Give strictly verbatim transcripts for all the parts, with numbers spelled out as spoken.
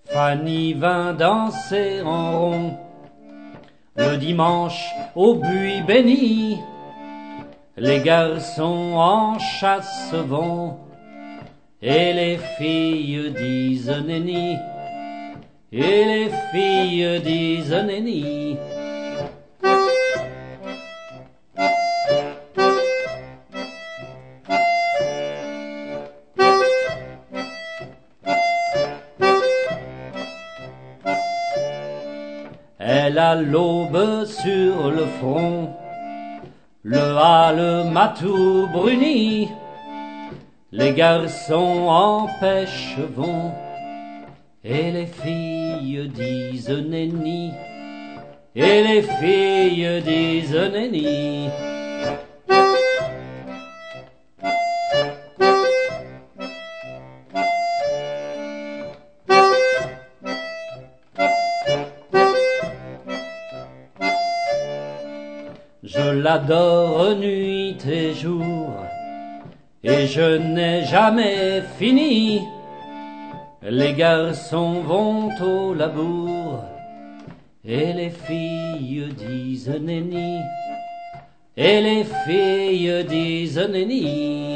Fanny vint danser en rond le dimanche au buis béni. Les garçons en chasse vont et les filles disent nenni. Et les filles disent nenni. Elle a l'aube sur le front, le hâle matou bruni. Les garçons en pêche vont et les filles disent nenni. Et les filles disent nenni. Je l'adore nuit et jour, et je n'ai jamais fini. Les garçons vont au labour, et les filles disent nenni. Et les filles disent nenni.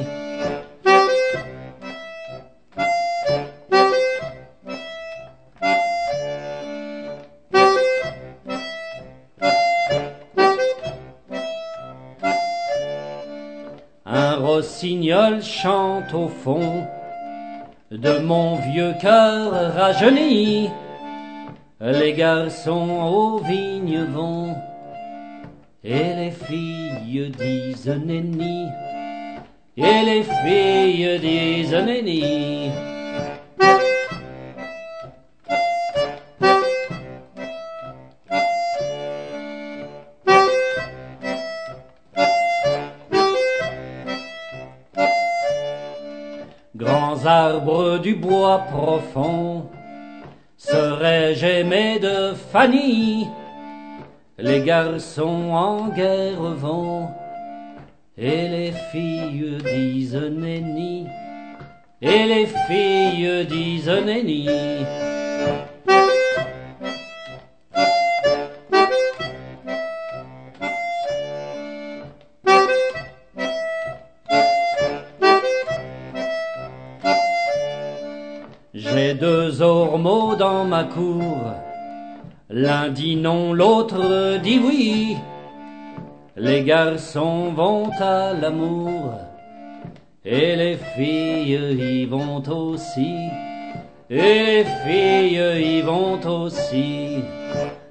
Un rossignol chante au fond de mon vieux cœur rajeuni. Les garçons aux vignes vont et les filles disent nenni. Et les filles disent nenni. Grands arbres du bois profond, serais-je aimé de Fanny? Les garçons en guerre vont, et les filles disent nenni. Et les filles disent nenni. J'ai deux ormeaux dans ma cour, l'un dit non, l'autre dit oui. Les garçons vont à l'amour, et les filles y vont aussi. Et les filles y vont aussi.